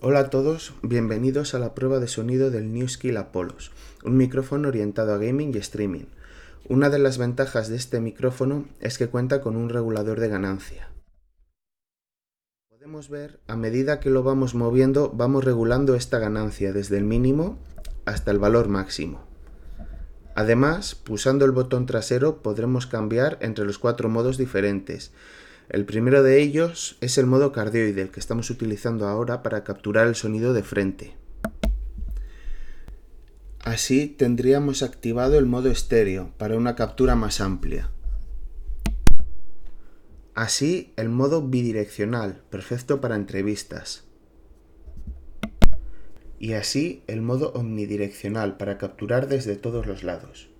Hola a todos, bienvenidos a la prueba de sonido del NewSkill Apollos, un micrófono orientado a gaming y streaming. Una de las ventajas de este micrófono es que cuenta con un regulador de ganancia. Podemos ver, a medida que lo vamos moviendo, vamos regulando esta ganancia desde el mínimo hasta el valor máximo. Además, pulsando el botón trasero podremos cambiar entre los 4 modos diferentes. El primero de ellos es el modo cardioide, el que estamos utilizando ahora para capturar el sonido de frente. Así tendríamos activado el modo estéreo para una captura más amplia. Así el modo bidireccional, perfecto para entrevistas. Y así el modo omnidireccional para capturar desde todos los lados.